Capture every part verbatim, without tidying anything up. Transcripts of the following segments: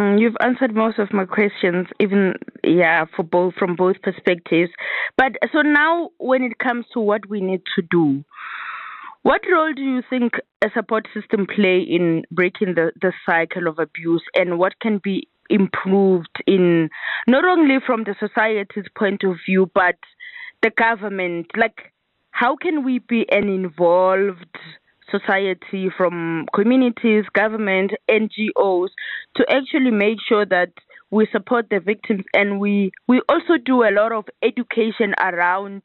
Mm, you've answered most of my questions, even yeah, for both from both perspectives. But so now, when it comes to what we need to do, what role do you think a support system play in breaking the, the cycle of abuse, and what can be improved in not only from the society's point of view, but the government? Like, how can we be an involved society from communities, government, N G Os to actually make sure that we support the victims, and we, we also do a lot of education around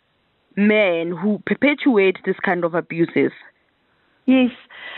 men who perpetuate this kind of abuses? Yes.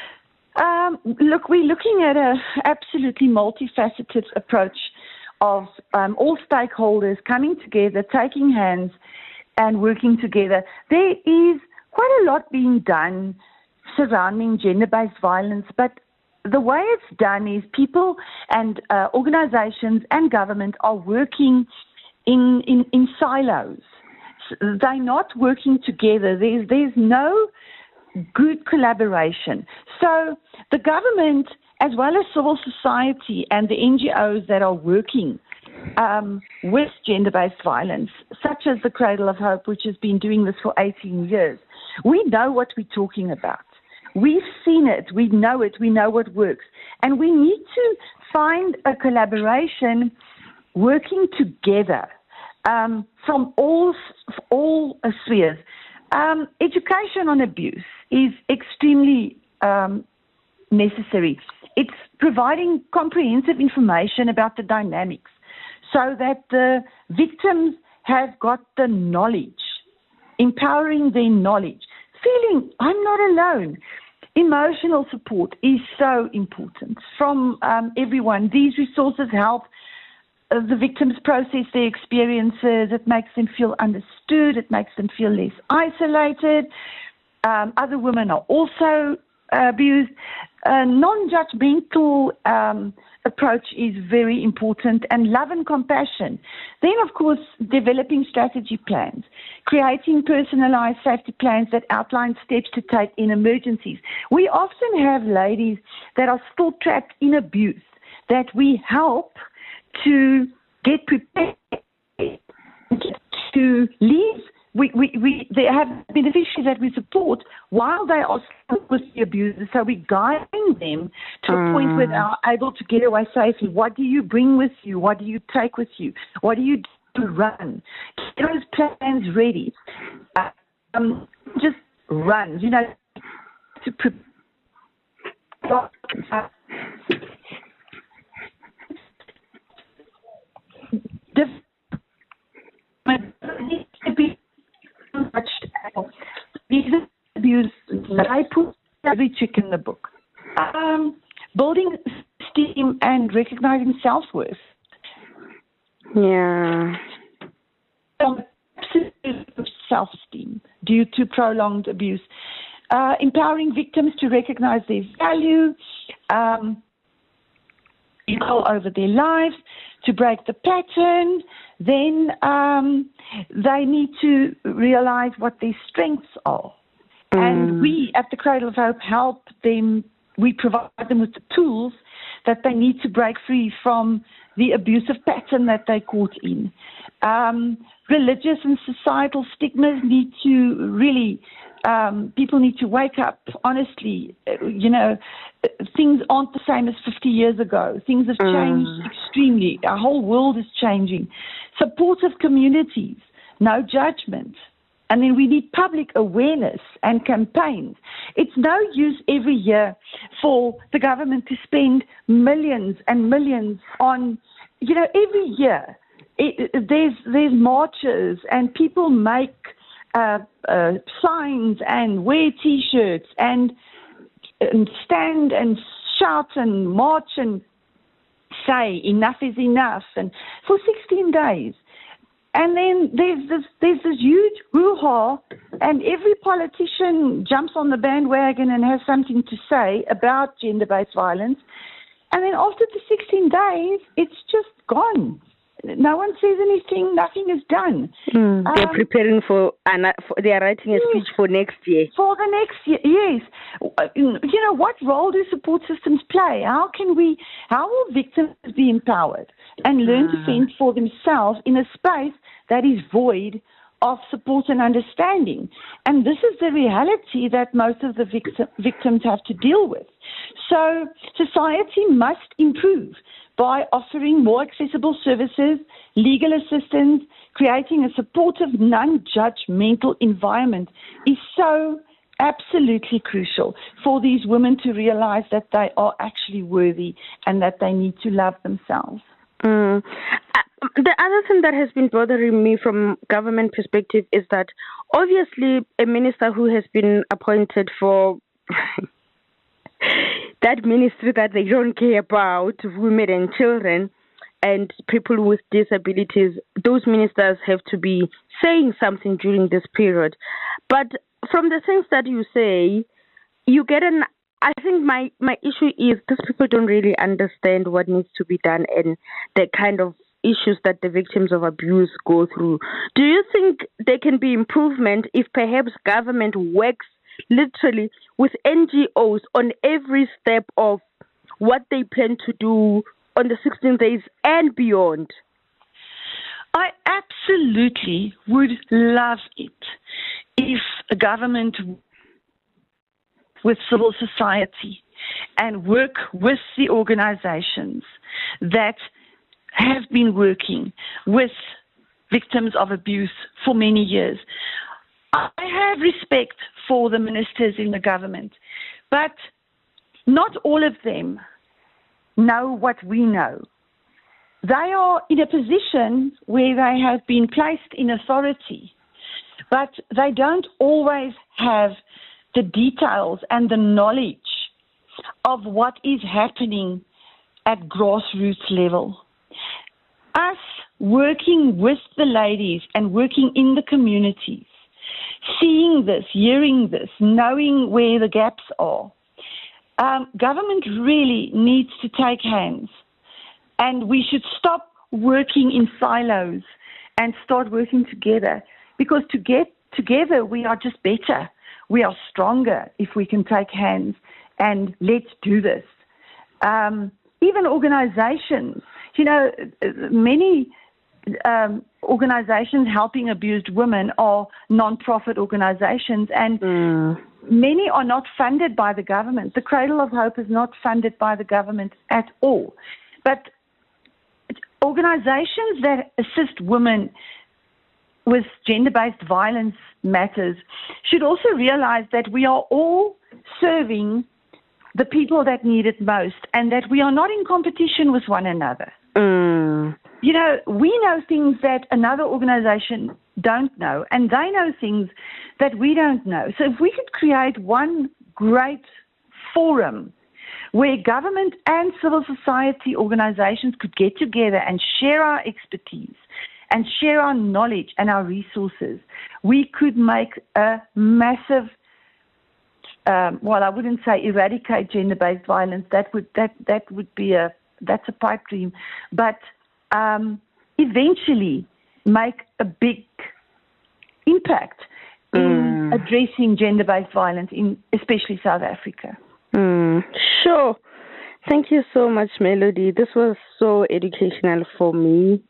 Um, look, we're looking at a absolutely multifaceted approach of um, all stakeholders coming together, taking hands and working together. There is quite a lot being done surrounding gender-based violence, but the way it's done is people and uh, organizations and government are working in, in, in silos. They're not working together. There's, there's no good collaboration. So the government, as well as civil society and the N G Os that are working um, with gender-based violence, such as the Cradle of Hope, which has been doing this for eighteen years, we know what we're talking about. We've seen it, we know it, we know what works. And we need to find a collaboration working together um, from all, all spheres. Um, education on abuse is extremely um, necessary. It's providing comprehensive information about the dynamics so that the victims have got the knowledge, empowering their knowledge, feeling I'm not alone. Emotional support is so important from um, everyone. These resources help uh, the victims process their experiences. It makes them feel understood. It makes them feel less isolated. Um, other women are also uh, abused. A non-judgmental um, approach is very important, and love and compassion. Then, of course, developing strategy plans, creating personalized safety plans that outline steps to take in emergencies. We often have ladies that are still trapped in abuse that we help to get prepared to leave. We, we, we, they have beneficiaries that we support while they are still with the abusers. So we're guiding them to mm. a point where they are able to get away safely. What do you bring with you? What do you take with you? What do you do to run? Get those plans ready. Um, just run, you know, to prepare. These abuse, I put every trick in the book. Um, building esteem and recognizing self-worth. Yeah. Um, self-esteem due to prolonged abuse. Uh, empowering victims to recognize their value, um, control over their lives, to break the pattern. Then um, they need to realize what their strengths are. Mm. And we at the Cradle of Hope help them. We provide them with the tools that they need to break free from the abusive pattern that they're caught in. Um, religious and societal stigmas need to really, um, people need to wake up, honestly. You know, things aren't the same as fifty years ago. Things have changed mm. extremely. Our whole world is changing. Supportive communities, no judgment. And then we need public awareness and campaigns. It's no use every year for the government to spend millions and millions on, you know, every year it, there's there's marches and people make uh, uh, signs and wear T-shirts and, and stand and shout and march and say enough is enough, and for sixteen days. And then there's this, there's this huge hoo-ha, and every politician jumps on the bandwagon and has something to say about gender-based violence. And then after the sixteen days, it's just gone. no one says anything, nothing is done. Mm, they're um, preparing for, for, they are writing a yes, speech for next year. For the next year, yes. You know, what role do support systems play? How can we, how will victims be empowered and learn uh. to fend for themselves in a space that is void of support and understanding? And this is the reality that most of the victim, victims have to deal with. So society must improve by offering more accessible services, legal assistance, creating a supportive, non-judgmental environment is so absolutely crucial for these women to realize that they are actually worthy and that they need to love themselves. Mm. Uh, the other thing that has been bothering me from government perspective is that obviously a minister who has been appointed for that ministry that they don't care about, women and children and people with disabilities, those ministers have to be saying something during this period. But from the things that you say, you get an, I think my, my issue is these people don't really understand what needs to be done and the kind of issues that the victims of abuse go through. Do you think there can be improvement if perhaps government works literally with N G Os on every step of what they plan to do on the sixteen days and beyond? I absolutely would love it if a government with civil society and work with the organizations that have been working with victims of abuse for many years. I have respect for the ministers in the government, but not all of them know what we know. They are in a position where they have been placed in authority, but they don't always have the details and the knowledge of what is happening at grassroots level. Us working with the ladies and working in the communities, seeing this, hearing this, knowing where the gaps are, um, government really needs to take hands. And we should stop working in silos and start working together. Because to get together, we are just better. We are stronger if we can take hands and let's do this. Um, even organizations, you know, many um, organizations helping abused women are non-profit organizations, and mm. many are not funded by the government. The Cradle of Hope is not funded by the government at all. But organizations that assist women with gender-based violence matters should also realize that we are all serving the people that need it most and that we are not in competition with one another. Mm. You know, we know things that another organization don't know, and they know things that we don't know. So if we could create one great forum where government and civil society organizations could get together and share our expertise and share our knowledge and our resources, we could make a massive, um, well, I wouldn't say eradicate gender-based violence. That would that that would be a that's a pipe dream, but um, eventually make a big impact in mm. addressing gender-based violence in especially South Africa. Mm, sure. Thank you so much, Melody. This was so educational for me.